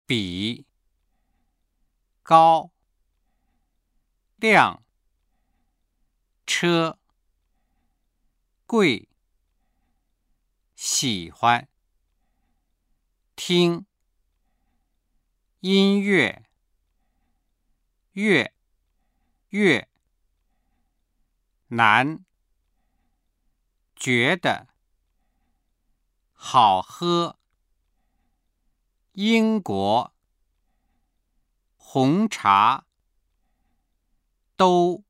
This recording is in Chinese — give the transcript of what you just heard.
比，高，亮，车，贵，喜欢，听，音乐，乐，难，觉得，好喝，英国，红茶，都。